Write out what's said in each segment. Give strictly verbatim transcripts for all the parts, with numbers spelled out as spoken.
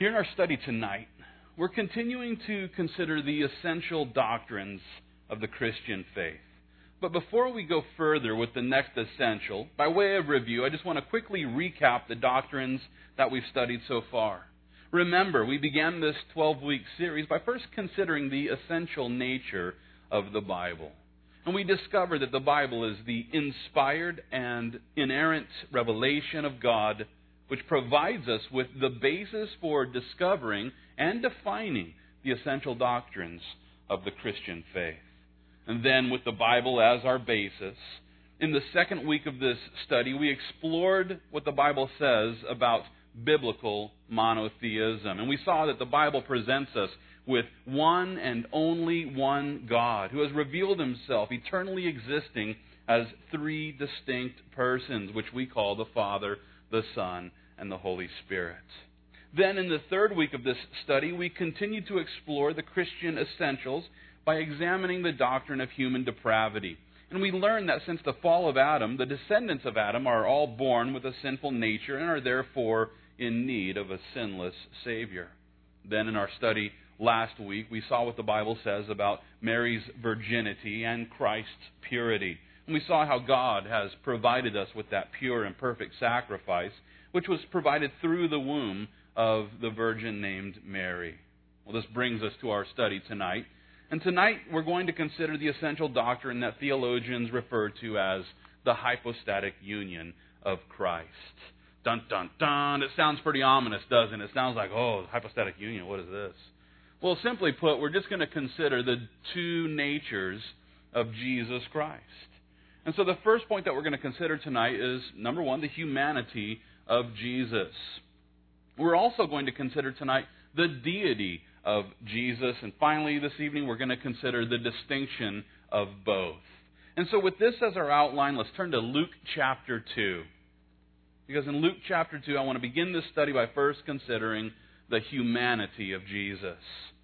Here in our study tonight, we're continuing to consider the essential doctrines of the Christian faith. But before we go further with the next essential, by way of review, I just want to quickly recap the doctrines that we've studied so far. Remember, we began this twelve-week series by first considering the essential nature of the Bible. And we discovered that the Bible is the inspired and inerrant revelation of God, which provides us with the basis for discovering and defining the essential doctrines of the Christian faith. And then, with the Bible as our basis, in the second week of this study, we explored what the Bible says about biblical monotheism. And we saw that the Bible presents us with one and only one God who has revealed himself eternally existing as three distinct persons, which we call the Father, the Son, and the Holy Spirit. Then in the third week of this study, we continue to explore the Christian essentials by examining the doctrine of human depravity. And we learn that since the fall of Adam, the descendants of Adam are all born with a sinful nature and are therefore in need of a sinless Savior. Then in our study last week, we saw what the Bible says about Mary's virginity and Christ's purity. And we saw how God has provided us with that pure and perfect sacrifice, which was provided through the womb of the virgin named Mary. Well, this brings us to our study tonight. And tonight we're going to consider the essential doctrine that theologians refer to as the hypostatic union of Christ. Dun, dun, dun. It sounds pretty ominous, doesn't it? It sounds like, oh, hypostatic union, what is this? Well, simply put, we're just going to consider the two natures of Jesus Christ. And so the first point that we're going to consider tonight is, number one, the humanity of Jesus. We're also going to consider tonight the deity of Jesus. And finally, this evening, we're going to consider the distinction of both. And so with this as our outline, let's turn to Luke chapter two. Because in Luke chapter two, I want to begin this study by first considering the humanity of Jesus.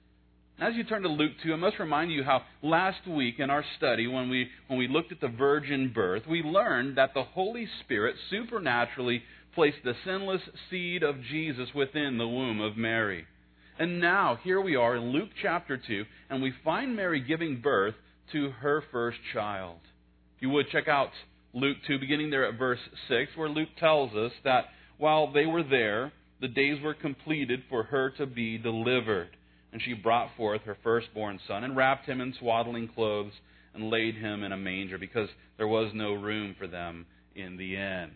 As you turn to Luke two, I must remind you how last week in our study, when we when we looked at the virgin birth, we learned that the Holy Spirit supernaturally placed the sinless seed of Jesus within the womb of Mary. And now, here we are in Luke chapter two, and we find Mary giving birth to her first child. If you would, check out Luke two, beginning there at verse six, where Luke tells us that while they were there, the days were completed for her to be delivered. And she brought forth her firstborn son and wrapped him in swaddling clothes and laid him in a manger because there was no room for them in the inn.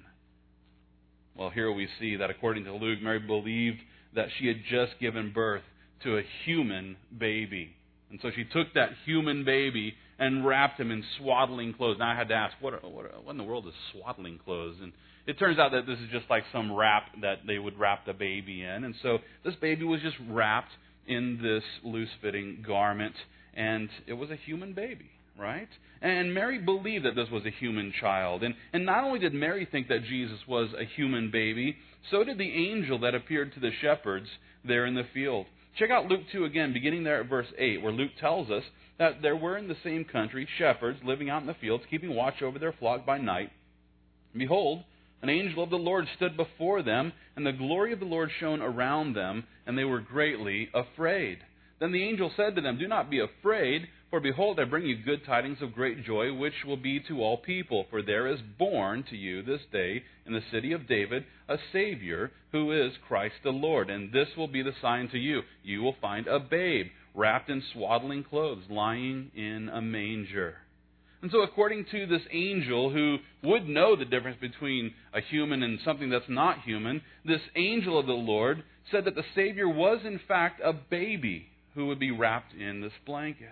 Well, here we see that according to Luke, Mary believed that she had just given birth to a human baby. And so she took that human baby and wrapped him in swaddling clothes. Now I had to ask, what, what, what in the world is swaddling clothes? And it turns out that this is just like some wrap that they would wrap the baby in. And so this baby was just wrapped in this loose-fitting garment, and it was a human baby, right? And Mary believed that this was a human child. And, and not only did Mary think that Jesus was a human baby, so did the angel that appeared to the shepherds there in the field. Check out Luke two again, beginning there at verse eight, where Luke tells us that there were in the same country shepherds living out in the fields, keeping watch over their flock by night. And behold, an angel of the Lord stood before them, and the glory of the Lord shone around them, and they were greatly afraid. Then the angel said to them, "Do not be afraid, for behold, I bring you good tidings of great joy, which will be to all people. For there is born to you this day in the city of David a Savior, who is Christ the Lord. And this will be the sign to you. You will find a babe wrapped in swaddling clothes, lying in a manger." And so according to this angel who would know the difference between a human and something that's not human, this angel of the Lord said that the Savior was in fact a baby who would be wrapped in this blanket.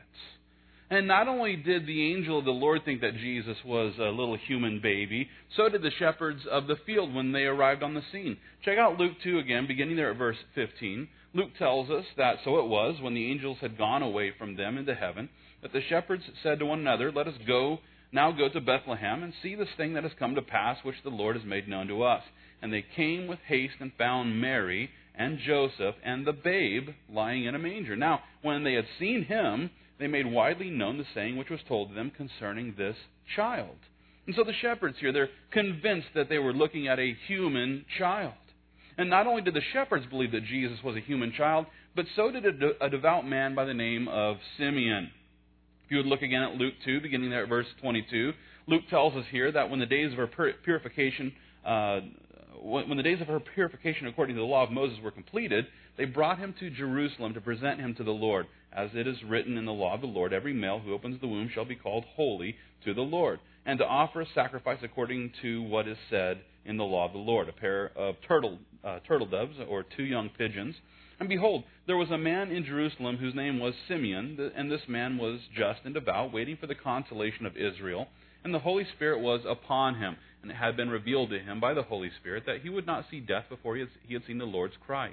And not only did the angel of the Lord think that Jesus was a little human baby, so did the shepherds of the field when they arrived on the scene. Check out Luke two again, beginning there at verse fifteen. Luke tells us that so it was, when the angels had gone away from them into heaven, that the shepherds said to one another, "Let us go now go to Bethlehem and see this thing that has come to pass, which the Lord has made known to us." And they came with haste and found Mary and Joseph and the babe lying in a manger. Now, when they had seen him, they made widely known the saying which was told to them concerning this child. And so the shepherds here, they're convinced that they were looking at a human child. And not only did the shepherds believe that Jesus was a human child, but so did a, de- a devout man by the name of Simeon. If you would look again at Luke two, beginning there at verse twenty-two, Luke tells us here that when the days of her pur- purification, uh, when the days of her purification according to the law of Moses were completed, they brought him to Jerusalem to present him to the Lord. As it is written in the law of the Lord, every male who opens the womb shall be called holy to the Lord, and to offer a sacrifice according to what is said in the law of the Lord, a pair of turtle uh, turtle doves or two young pigeons. And behold, there was a man in Jerusalem whose name was Simeon, and this man was just and devout, waiting for the consolation of Israel. And the Holy Spirit was upon him, and it had been revealed to him by the Holy Spirit that he would not see death before he had, he had seen the Lord's Christ.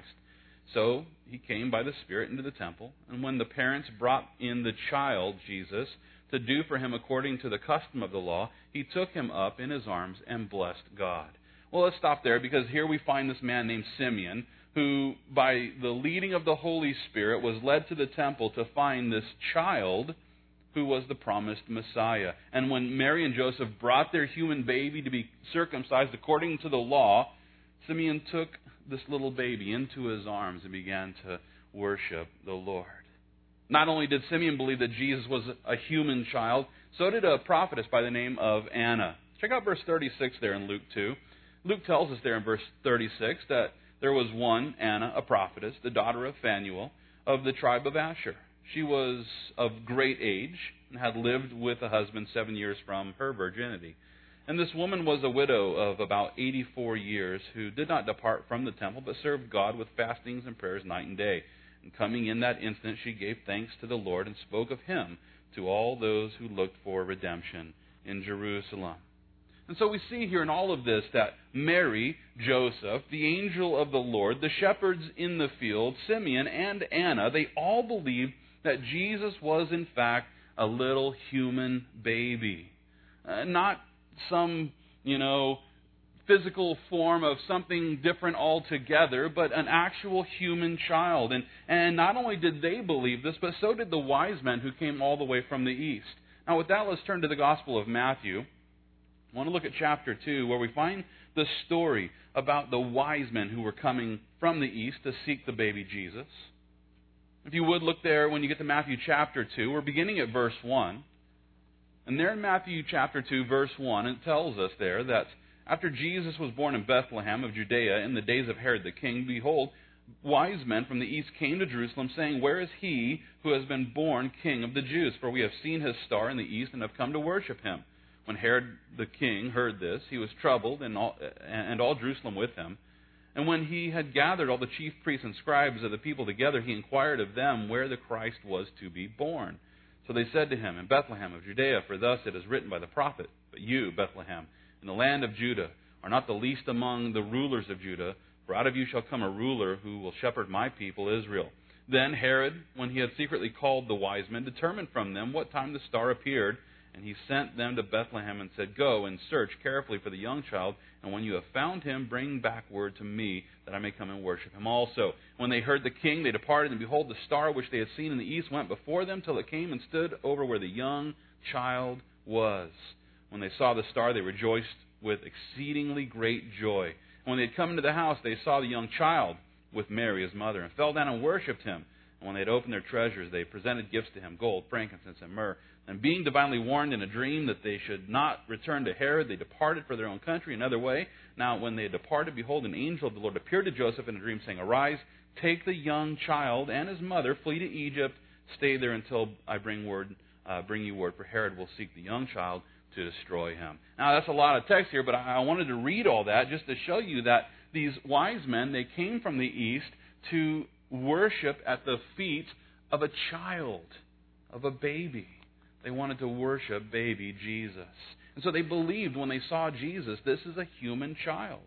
So he came by the Spirit into the temple, and when the parents brought in the child, Jesus, to do for him according to the custom of the law, he took him up in his arms and blessed God. Well, let's stop there, because here we find this man named Simeon, who, by the leading of the Holy Spirit, was led to the temple to find this child who was the promised Messiah. And when Mary and Joseph brought their human baby to be circumcised according to the law, Simeon took this little baby into his arms and began to worship the Lord. Not only did Simeon believe that Jesus was a human child, so did a prophetess by the name of Anna. Check out verse thirty-six there in Luke two. Luke tells us there in verse thirty-six that there was one, Anna, a prophetess, the daughter of Phanuel, of the tribe of Asher. She was of great age and had lived with a husband seven years from her virginity. And this woman was a widow of about eighty-four years, who did not depart from the temple, but served God with fastings and prayers night and day. And coming in that instant, she gave thanks to the Lord and spoke of him to all those who looked for redemption in Jerusalem. And so we see here in all of this that Mary, Joseph, the angel of the Lord, the shepherds in the field, Simeon, and Anna, they all believed that Jesus was in fact a little human baby. Uh, not some, you know, physical form of something different altogether, but an actual human child. And, and not only did they believe this, but so did the wise men who came all the way from the east. Now with that, let's turn to the Gospel of Matthew. I want to look at chapter two, where we find the story about the wise men who were coming from the east to seek the baby Jesus. If you would look there when you get to Matthew chapter two, we're beginning at verse one. And there in Matthew chapter two, verse one, it tells us there that after Jesus was born in Bethlehem of Judea in the days of Herod the king, behold, wise men from the east came to Jerusalem, saying, "Where is he who has been born King of the Jews? For we have seen his star in the east and have come to worship him." When Herod the king heard this, he was troubled, and all, and all Jerusalem with him. And when he had gathered all the chief priests and scribes of the people together, he inquired of them where the Christ was to be born. So they said to him, "In Bethlehem of Judea, for thus it is written by the prophet, But you, Bethlehem, in the land of Judah, are not the least among the rulers of Judah, for out of you shall come a ruler who will shepherd my people Israel." Then Herod, when he had secretly called the wise men, determined from them what time the star appeared, and he sent them to Bethlehem and said, "Go and search carefully for the young child, and when you have found him, bring back word to me, that I may come and worship him also." When they heard the king, they departed, and behold, the star which they had seen in the east went before them till it came and stood over where the young child was. When they saw the star, they rejoiced with exceedingly great joy. And when they had come into the house, they saw the young child with Mary his mother, and fell down and worshipped him. And when they had opened their treasures, they presented gifts to him, gold, frankincense, and myrrh. And being divinely warned in a dream that they should not return to Herod, they departed for their own country another way. Now when they had departed, behold, an angel of the Lord appeared to Joseph in a dream, saying, "Arise, take the young child and his mother, flee to Egypt, stay there until I bring word, uh, bring you word, for Herod will seek the young child to destroy him." Now that's a lot of text here, but I wanted to read all that just to show you that these wise men, they came from the east to worship at the feet of a child, of a baby. They wanted to worship baby Jesus. And so they believed when they saw Jesus, this is a human child.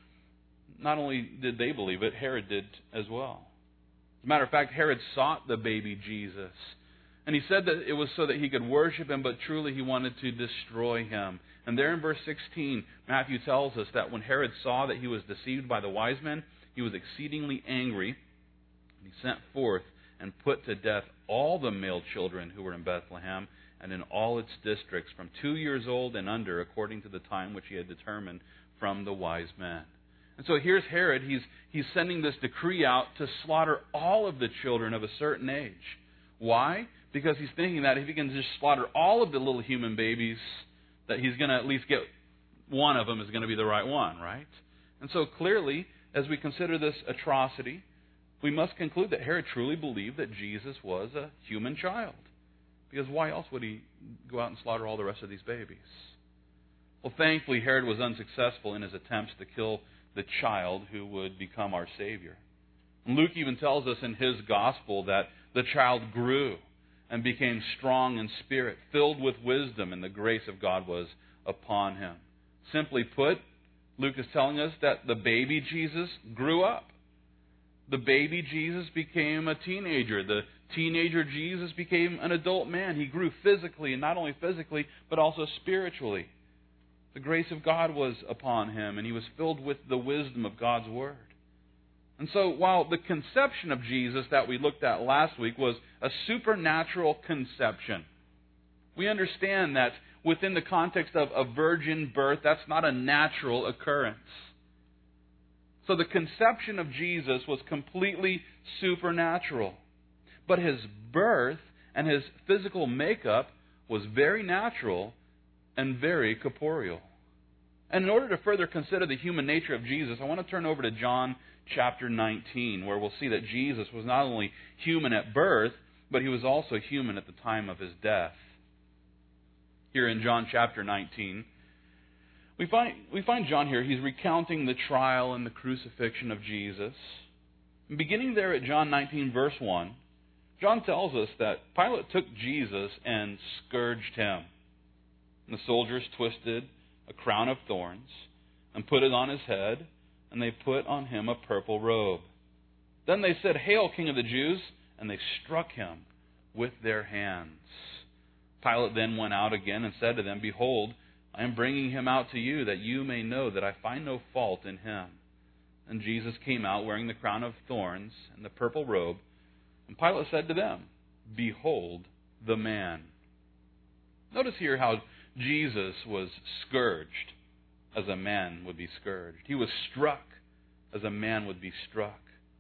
Not only did they believe it, Herod did as well. As a matter of fact, Herod sought the baby Jesus. And he said that it was so that he could worship him, but truly he wanted to destroy him. And there in verse sixteen, Matthew tells us that when Herod saw that he was deceived by the wise men, he was exceedingly angry. He sent forth and put to death all the male children who were in Bethlehem and in all its districts, from two years old and under, according to the time which he had determined from the wise men. And so here's Herod. He's, he's sending this decree out to slaughter all of the children of a certain age. Why? Because he's thinking that if he can just slaughter all of the little human babies, that he's going to at least get one of them is going to be the right one, right? And so clearly, as we consider this atrocity, we must conclude that Herod truly believed that Jesus was a human child. Because why else would he go out and slaughter all the rest of these babies? Well, thankfully, Herod was unsuccessful in his attempts to kill the child who would become our Savior. And Luke even tells us in his gospel that the child grew and became strong in spirit, filled with wisdom, and the grace of God was upon him. Simply put, Luke is telling us that the baby Jesus grew up. The baby Jesus became a teenager. The teenager Jesus became an adult man. He grew physically, and not only physically, but also spiritually. The grace of God was upon him, and he was filled with the wisdom of God's Word. And so, while the conception of Jesus that we looked at last week was a supernatural conception, we understand that within the context of a virgin birth, that's not a natural occurrence. So the conception of Jesus was completely supernatural. But his birth and his physical makeup was very natural and very corporeal. And in order to further consider the human nature of Jesus, I want to turn over to John chapter nineteen, where we'll see that Jesus was not only human at birth, but he was also human at the time of his death. Here in John chapter nineteen, we find, we find John here, he's recounting the trial and the crucifixion of Jesus. And beginning there at John nineteen, verse one, John tells us that Pilate took Jesus and scourged him. And the soldiers twisted a crown of thorns and put it on his head, and they put on him a purple robe. Then they said, "Hail, King of the Jews!" and they struck him with their hands. Pilate then went out again and said to them, "Behold, I am bringing him out to you, that you may know that I find no fault in him." And Jesus came out wearing the crown of thorns and the purple robe. And Pilate said to them, "Behold the man." Notice here how Jesus was scourged as a man would be scourged. He was struck as a man would be struck.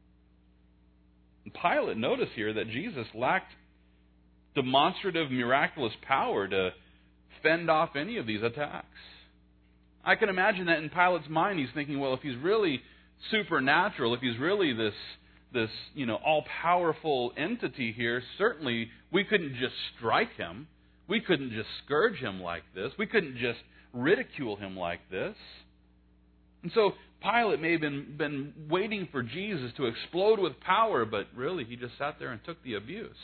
And Pilate, notice here that Jesus lacked demonstrative, miraculous power to fend off any of these attacks. I can imagine that in Pilate's mind, he's thinking, well, if he's really supernatural, if he's really this, this you know, all-powerful entity here, certainly we couldn't just strike him. We couldn't just scourge him like this. We couldn't just ridicule him like this. And so Pilate may have been, been waiting for Jesus to explode with power, but really he just sat there and took the abuse.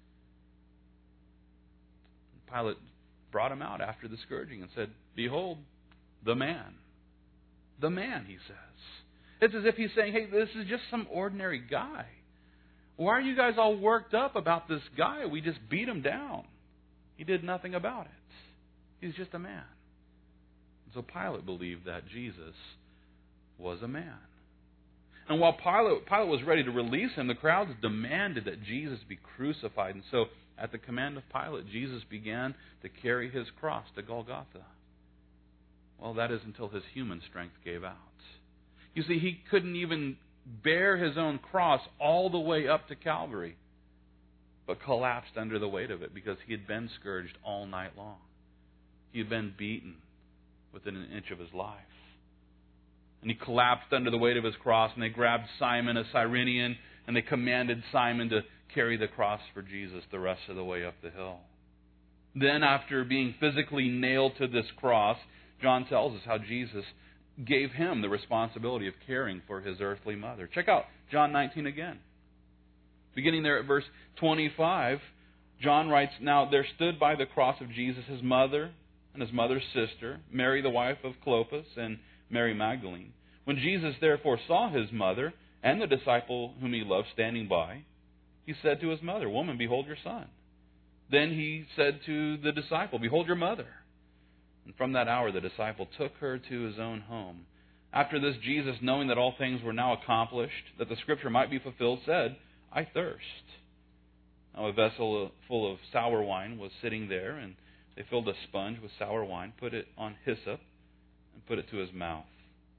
Pilate brought him out after the scourging and said, "Behold, the man." The man, he says. It's as if he's saying, hey, this is just some ordinary guy. Why are you guys all worked up about this guy? We just beat him down. He did nothing about it. He's just a man. So Pilate believed that Jesus was a man. And while Pilate, Pilate was ready to release him, the crowds demanded that Jesus be crucified. And so, at the command of Pilate, Jesus began to carry his cross to Golgotha. Well, that is until his human strength gave out. You see, he couldn't even bear his own cross all the way up to Calvary, but collapsed under the weight of it because he had been scourged all night long. He had been beaten within an inch of his life. And he collapsed under the weight of his cross, and they grabbed Simon, a Cyrenian, and they commanded Simon to carry the cross for Jesus the rest of the way up the hill. Then, after being physically nailed to this cross, John tells us how Jesus gave him the responsibility of caring for his earthly mother. Check out John nineteen again. Beginning there at verse twenty-five, John writes, "Now there stood by the cross of Jesus his mother and his mother's sister, Mary the wife of Clopas, and Mary Magdalene. When Jesus therefore saw his mother and the disciple whom he loved standing by, he said to his mother, 'Woman, behold your son.' Then he said to the disciple, 'Behold your mother.' And from that hour the disciple took her to his own home. After this, Jesus, knowing that all things were now accomplished, that the scripture might be fulfilled, said, 'I thirst.' Now a vessel full of sour wine was sitting there, and they filled a sponge with sour wine, put it on hyssop, and put it to his mouth.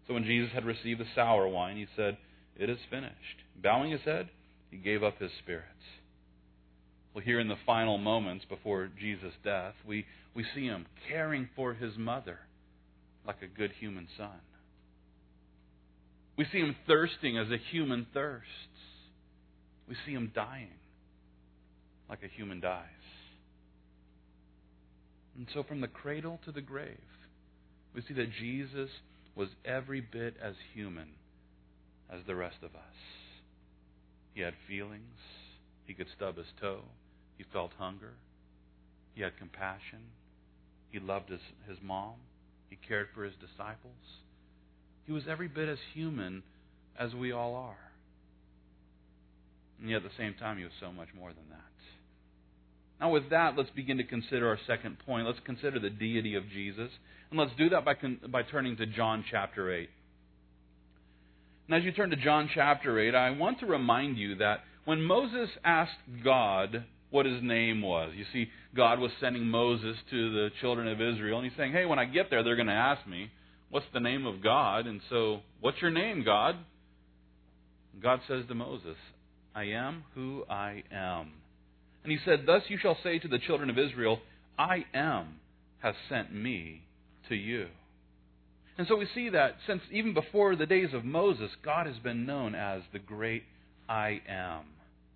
So when Jesus had received the sour wine, he said, "It is finished." Bowing his head, he gave up his spirit. Well, here in the final moments before Jesus' death, we, we see him caring for his mother like a good human son. We see him thirsting as a human thirsts. We see him dying like a human dies. And so from the cradle to the grave, we see that Jesus was every bit as human as the rest of us. He had feelings. He could stub his toe. He felt hunger. He had compassion. He loved his, his mom. He cared for his disciples. He was every bit as human as we all are. And yet at the same time, he was so much more than that. Now with that, let's begin to consider our second point. Let's consider the deity of Jesus. And let's do that by, con- by turning to John chapter eight. And as you turn to John chapter eight, I want to remind you that when Moses asked God what his name was, you see, God was sending Moses to the children of Israel, and he's saying, hey, when I get there, they're going to ask me, what's the name of God? And so, what's your name, God? And God says to Moses, I am who I am. And he said, thus you shall say to the children of Israel, I am has sent me to you. And so we see that since even before the days of Moses, God has been known as the great I am.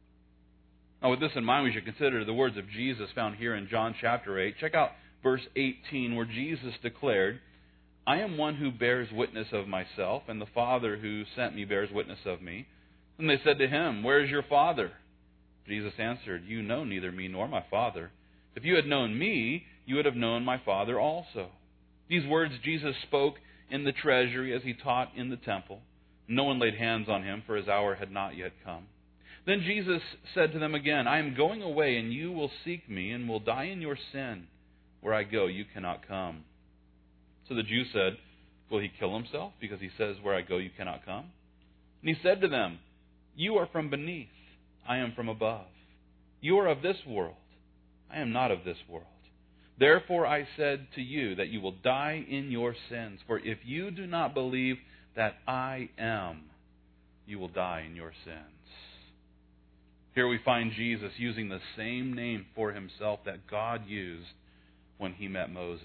Now with this in mind, we should consider the words of Jesus found here in John chapter eight. Check out verse eighteen, where Jesus declared, I am one who bears witness of myself, and the Father who sent me bears witness of me. And they said to him, where is your Father? Jesus answered, you know neither me nor my Father. If you had known me, you would have known my Father also. These words Jesus spoke in the treasury as he taught in the temple. No one laid hands on him, for his hour had not yet come. Then Jesus said to them again, I am going away, and you will seek me, and will die in your sin. Where I go, you cannot come. So the Jews said, will he kill himself, because he says, where I go, you cannot come? And he said to them, you are from beneath, I am from above. You are of this world, I am not of this world. Therefore I said to you that you will die in your sins. For if you do not believe that I am, you will die in your sins. Here we find Jesus using the same name for himself that God used when he met Moses.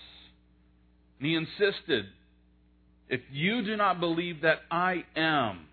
And he insisted, if you do not believe that I am,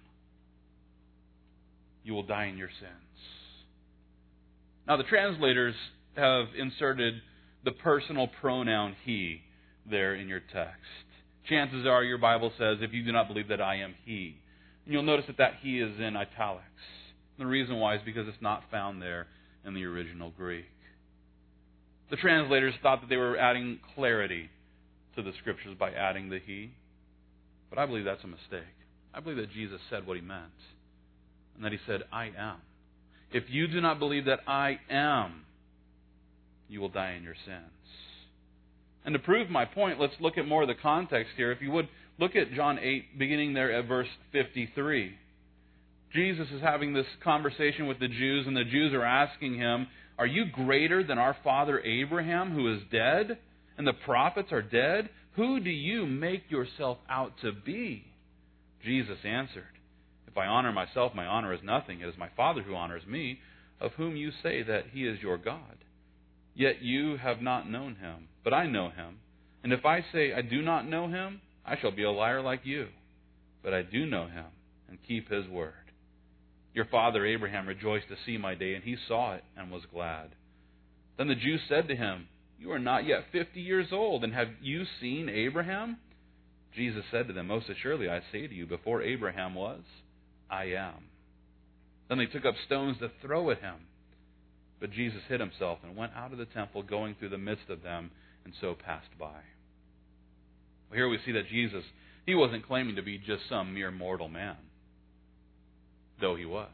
you will die in your sins. Now the translators have inserted the personal pronoun he there in your text. Chances are your Bible says, if you do not believe that I am he. And you'll notice that that he is in italics. The reason why is because it's not found there in the original Greek. The translators thought that they were adding clarity to the Scriptures by adding the he. But I believe that's a mistake. I believe that Jesus said what he meant. And that he said, I am. If you do not believe that I am, you will die in your sins. And to prove my point, let's look at more of the context here. If you would, look at John eight, beginning there at verse fifty-three. Jesus is having this conversation with the Jews, and the Jews are asking him, are you greater than our father Abraham, who is dead, and the prophets are dead? Who do you make yourself out to be? Jesus answered, if I honor myself, my honor is nothing. It is my Father who honors me, of whom you say that he is your God. Yet you have not known him, but I know him. And if I say I do not know him, I shall be a liar like you. But I do know him, and keep his word. Your father Abraham rejoiced to see my day, and he saw it and was glad. Then the Jews said to him, you are not yet fifty years old, and have you seen Abraham? Jesus said to them, most assuredly I say to you, before Abraham was, I am. Then they took up stones to throw at him. But Jesus hid himself and went out of the temple, going through the midst of them, and so passed by. Well, here we see that Jesus, he wasn't claiming to be just some mere mortal man, though he was.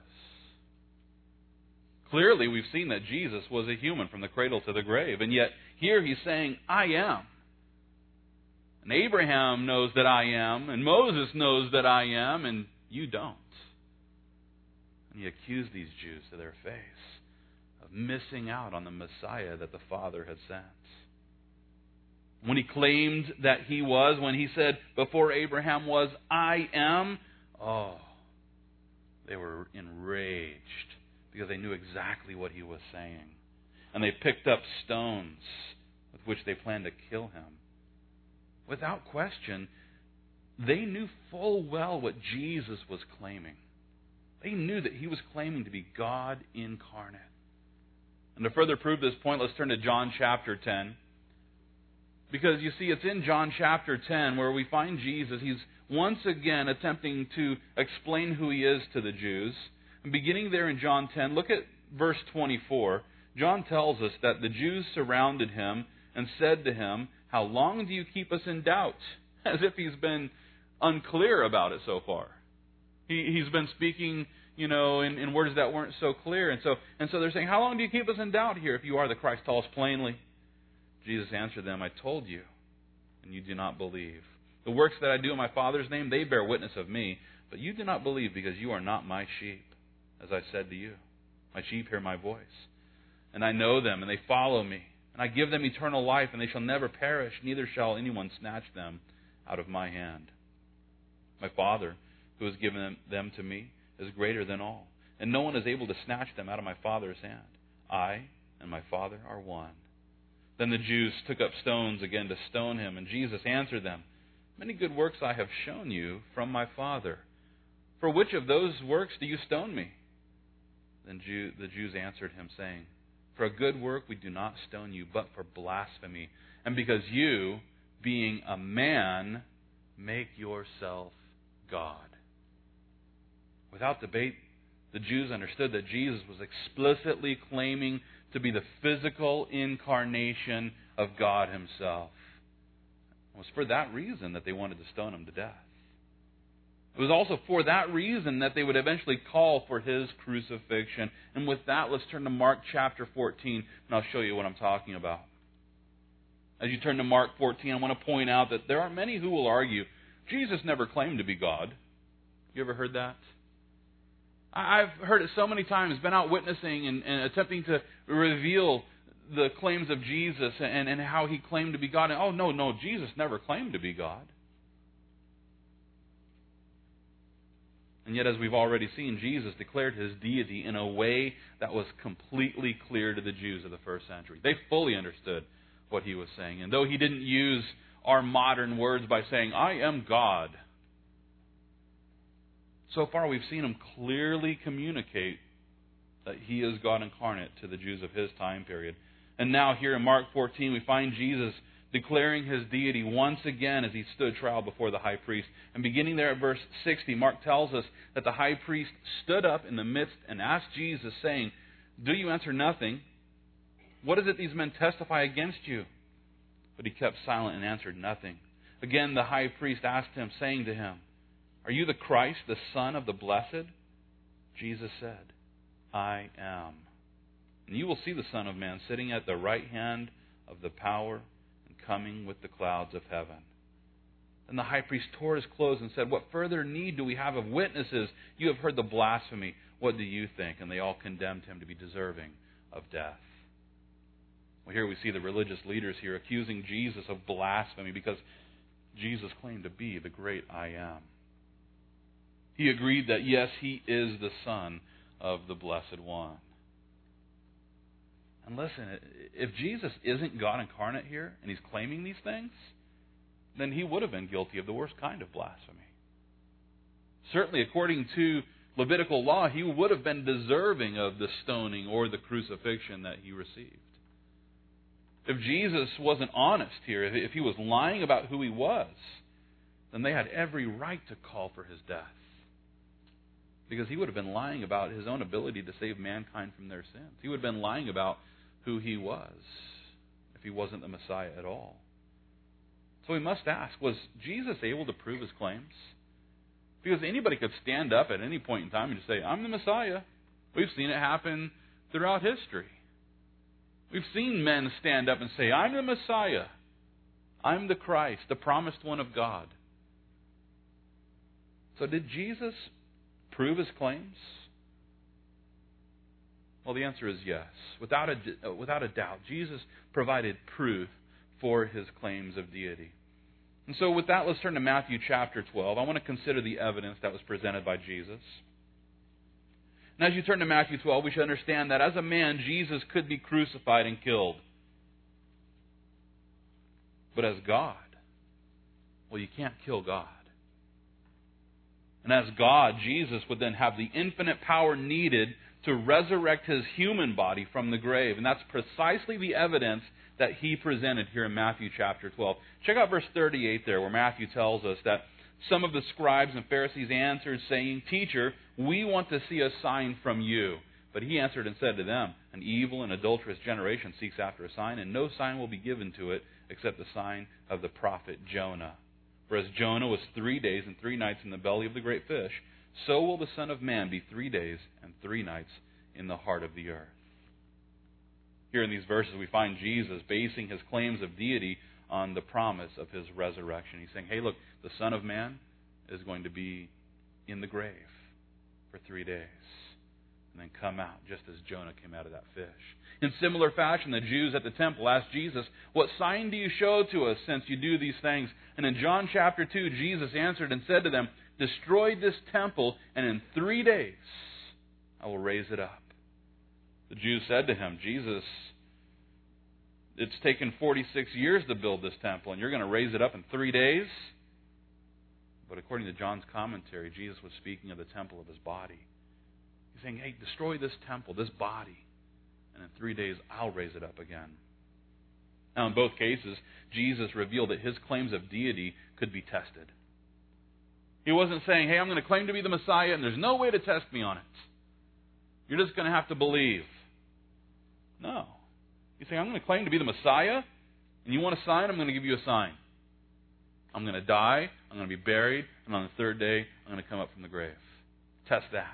Clearly, we've seen that Jesus was a human from the cradle to the grave, and yet here he's saying, I am. And Abraham knows that I am, and Moses knows that I am, and you don't. And he accused these Jews to their face of missing out on the Messiah that the Father had sent. When he claimed that he was, when he said, before Abraham was, I am, oh, they were enraged because they knew exactly what he was saying. And they picked up stones with which they planned to kill him. Without question, they knew full well what Jesus was claiming. They knew that he was claiming to be God incarnate. And to further prove this point, let's turn to John chapter ten. Because you see, it's in John chapter ten where we find Jesus. He's once again attempting to explain who he is to the Jews. And beginning there in John ten, look at verse twenty-four. John tells us that the Jews surrounded him and said to him, how long do you keep us in doubt? As if he's been unclear about it so far. He, he's been speaking, you know, in, in words that weren't so clear. And so, and so they're saying, how long do you keep us in doubt here if you are the Christ? Tell us plainly. Jesus answered them, I told you, and you do not believe. The works that I do in my Father's name, they bear witness of me, but you do not believe because you are not my sheep, as I said to you. My sheep hear my voice, and I know them, and they follow me. And I give them eternal life, and they shall never perish, neither shall anyone snatch them out of my hand. My Father, who has given them to me, is greater than all, and no one is able to snatch them out of my Father's hand. I and my Father are one. Then the Jews took up stones again to stone him, and Jesus answered them, many good works I have shown you from my Father. For which of those works do you stone me? Then Jew, the Jews answered him, saying, for a good work we do not stone you, but for blasphemy, and because you, being a man, make yourself God. Without debate, the Jews understood that Jesus was explicitly claiming to be the physical incarnation of God himself. It was for that reason that they wanted to stone him to death. It was also for that reason that they would eventually call for his crucifixion. And with that, let's turn to Mark chapter fourteen, and I'll show you what I'm talking about. As you turn to Mark fourteen, I want to point out that there are many who will argue, Jesus never claimed to be God. You ever heard that? I've heard it so many times, been out witnessing and, and attempting to reveal the claims of Jesus and, and how he claimed to be God. And, oh, no, no, Jesus never claimed to be God. And yet, as we've already seen, Jesus declared his deity in a way that was completely clear to the Jews of the first century. They fully understood what he was saying. And though he didn't use our modern words by saying, I am God, so far we've seen him clearly communicate that he is God incarnate to the Jews of his time period. And now here in Mark fourteen, we find Jesus declaring his deity once again as he stood trial before the high priest. And beginning there at verse sixty, Mark tells us that the high priest stood up in the midst and asked Jesus, saying, do you answer nothing? What is it these men testify against you? But he kept silent and answered nothing. Again the high priest asked him, saying to him, are you the Christ, the Son of the Blessed? Jesus said, I am. And you will see the Son of Man sitting at the right hand of the power and coming with the clouds of heaven. Then the high priest tore his clothes and said, what further need do we have of witnesses? You have heard the blasphemy. What do you think? And they all condemned him to be deserving of death. Well, here we see the religious leaders here accusing Jesus of blasphemy because Jesus claimed to be the great I am. He agreed that, yes, he is the Son of the Blessed One. And listen, if Jesus isn't God incarnate here, and he's claiming these things, then he would have been guilty of the worst kind of blasphemy. Certainly, according to Levitical law, he would have been deserving of the stoning or the crucifixion that he received. If Jesus wasn't honest here, if he was lying about who he was, then they had every right to call for his death. Because he would have been lying about his own ability to save mankind from their sins. He would have been lying about who he was if he wasn't the Messiah at all. So we must ask, was Jesus able to prove his claims? Because anybody could stand up at any point in time and just say, I'm the Messiah. We've seen it happen throughout history. We've seen men stand up and say, I'm the Messiah. I'm the Christ, the promised one of God. So did Jesus prove his claims? Well, the answer is yes. Without a, without a doubt, Jesus provided proof for his claims of deity. And so with that, let's turn to Matthew chapter twelve. I want to consider the evidence that was presented by Jesus. And as you turn to Matthew twelve, we should understand that as a man, Jesus could be crucified and killed. But as God, well, you can't kill God. And as God, Jesus would then have the infinite power needed to resurrect his human body from the grave. And that's precisely the evidence that he presented here in Matthew chapter twelve. Check out verse thirty-eight there, where Matthew tells us that some of the scribes and Pharisees answered, saying, "Teacher, we want to see a sign from you." But he answered and said to them, "An evil and adulterous generation seeks after a sign, and no sign will be given to it except the sign of the prophet Jonah. For as Jonah was three days and three nights in the belly of the great fish, so will the Son of Man be three days and three nights in the heart of the earth." Here in these verses we find Jesus basing his claims of deity on the promise of his resurrection. He's saying, hey, look, the Son of Man is going to be in the grave for three days and then come out just as Jonah came out of that fish. In similar fashion, the Jews at the temple asked Jesus, "What sign do you show to us since you do these things?" And in John chapter two, Jesus answered and said to them, "Destroy this temple, and in three days I will raise it up." The Jews said to him, "Jesus, it's taken forty-six years to build this temple, and you're going to raise it up in three days?" But according to John's commentary, Jesus was speaking of the temple of his body. He's saying, hey, destroy this temple, this body, and in three days I'll raise it up again. Now, in both cases, Jesus revealed that his claims of deity could be tested. He wasn't saying, hey, I'm going to claim to be the Messiah, and there's no way to test me on it. You're just going to have to believe. No. He's saying, I'm going to claim to be the Messiah, and you want a sign? I'm going to give you a sign. I'm going to die, I'm going to be buried, and on the third day, I'm going to come up from the grave. Test that.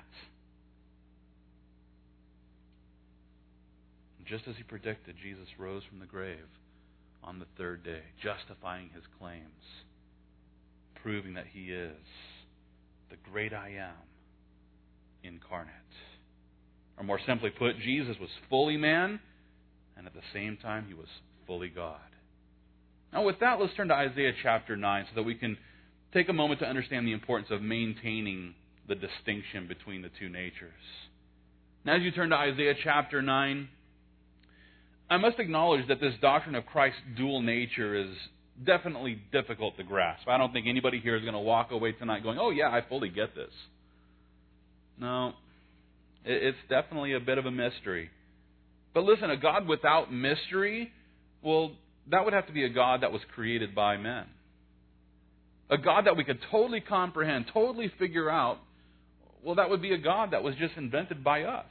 And just as he predicted, Jesus rose from the grave on the third day, justifying his claims, proving that he is the great I am incarnate. Or more simply put, Jesus was fully man, and at the same time, he was fully God. Now with that, let's turn to Isaiah chapter nine so that we can take a moment to understand the importance of maintaining the distinction between the two natures. Now as you turn to Isaiah chapter nine, I must acknowledge that this doctrine of Christ's dual nature is definitely difficult to grasp. I don't think anybody here is going to walk away tonight going, oh yeah, I fully get this. No, it's definitely a bit of a mystery. But listen, a God without mystery, well, that would have to be a God that was created by men. A God that we could totally comprehend, totally figure out, well, that would be a God that was just invented by us.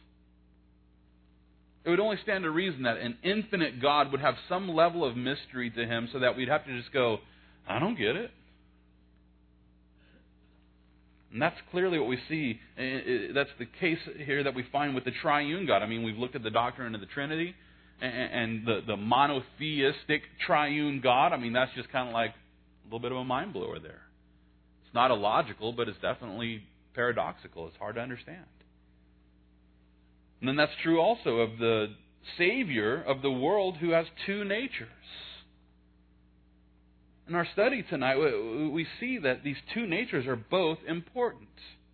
It would only stand to reason that an infinite God would have some level of mystery to him so that we'd have to just go, I don't get it. And that's clearly what we see. That's the case here that we find with the triune God. I mean, we've looked at the doctrine of the Trinity and the, the monotheistic triune God. I mean, that's just kind of like a little bit of a mind blower there. It's not illogical, but it's definitely paradoxical. It's hard to understand. And then that's true also of the Savior of the world who has two natures. In our study tonight, we see that these two natures are both important.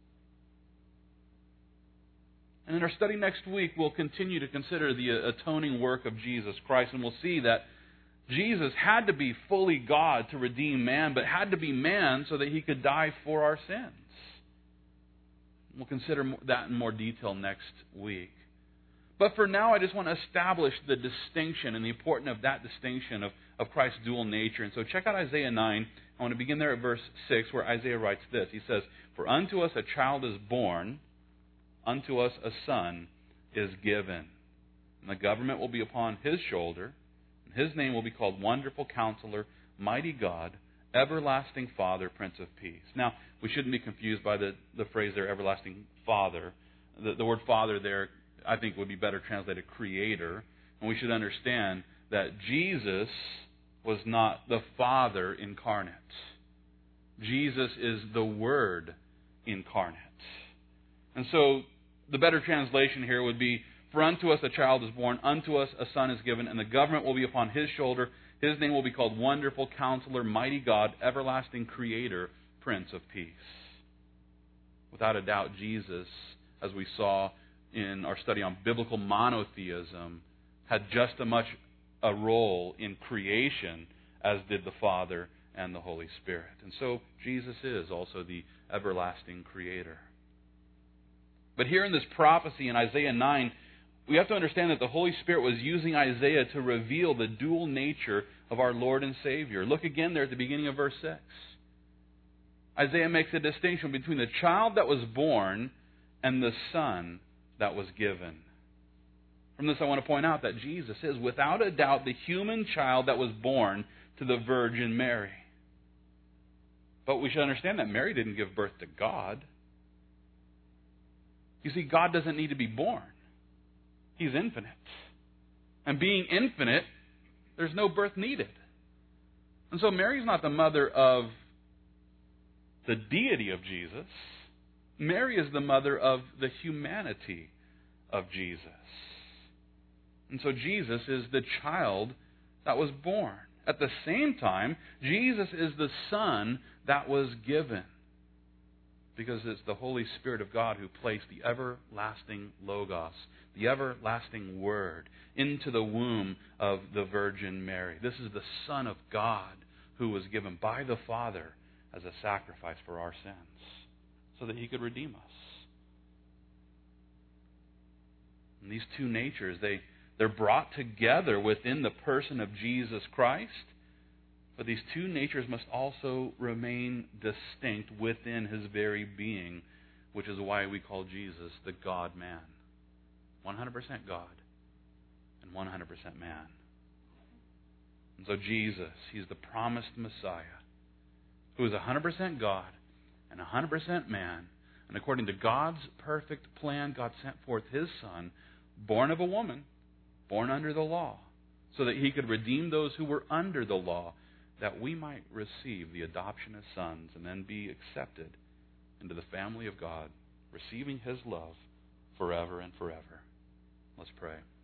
And in our study next week, we'll continue to consider the atoning work of Jesus Christ, and we'll see that Jesus had to be fully God to redeem man, but had to be man so that he could die for our sins. We'll consider that in more detail next week. But for now, I just want to establish the distinction and the importance of that distinction of, of Christ's dual nature. And so check out Isaiah nine. I want to begin there at verse six, where Isaiah writes this. He says, "For unto us a child is born, unto us a son is given. And the government will be upon his shoulder, and his name will be called Wonderful Counselor, Mighty God, Everlasting Father, Prince of Peace." Now, we shouldn't be confused by the, the phrase there, Everlasting Father. The, the word Father there, I think, would be better translated Creator. And we should understand that Jesus was not the Father incarnate. Jesus is the Word incarnate. And so the better translation here would be, "For unto us a child is born, unto us a son is given, and the government will be upon his shoulder. His name will be called Wonderful Counselor, Mighty God, Everlasting Creator, Prince of Peace. Without a doubt, Jesus, as we saw in our study on biblical monotheism, had just as much a role in creation as did the Father and the Holy Spirit. And so Jesus is also the everlasting Creator. But here in this prophecy in Isaiah nine, we have to understand that the Holy Spirit was using Isaiah to reveal the dual nature of our Lord and Savior. Look again there at the beginning of verse six. Isaiah makes a distinction between the child that was born and the Son that was given. From this I want to point out that Jesus is without a doubt the human child that was born to the Virgin Mary. But we should understand that Mary didn't give birth to God. You see, God doesn't need to be born. He's infinite. And being infinite, there's no birth needed. And so Mary's not the mother of the deity of Jesus. Mary is the mother of the humanity of Jesus. And so Jesus is the child that was born. At the same time, Jesus is the Son that was given. Because it's the Holy Spirit of God who placed the everlasting Logos, the everlasting Word, into the womb of the Virgin Mary. This is the Son of God who was given by the Father as a sacrifice for our sins, so that He could redeem us. And these two natures, they, they're brought together within the person of Jesus Christ. But these two natures must also remain distinct within His very being, which is why we call Jesus the God-man. one hundred percent God and one hundred percent man. And so Jesus, He's the promised Messiah, who is one hundred percent God and one hundred percent man. And according to God's perfect plan, God sent forth His Son, born of a woman, born under the law, so that He could redeem those who were under the law, that we might receive the adoption as sons and then be accepted into the family of God, receiving His love forever and forever. Let's pray.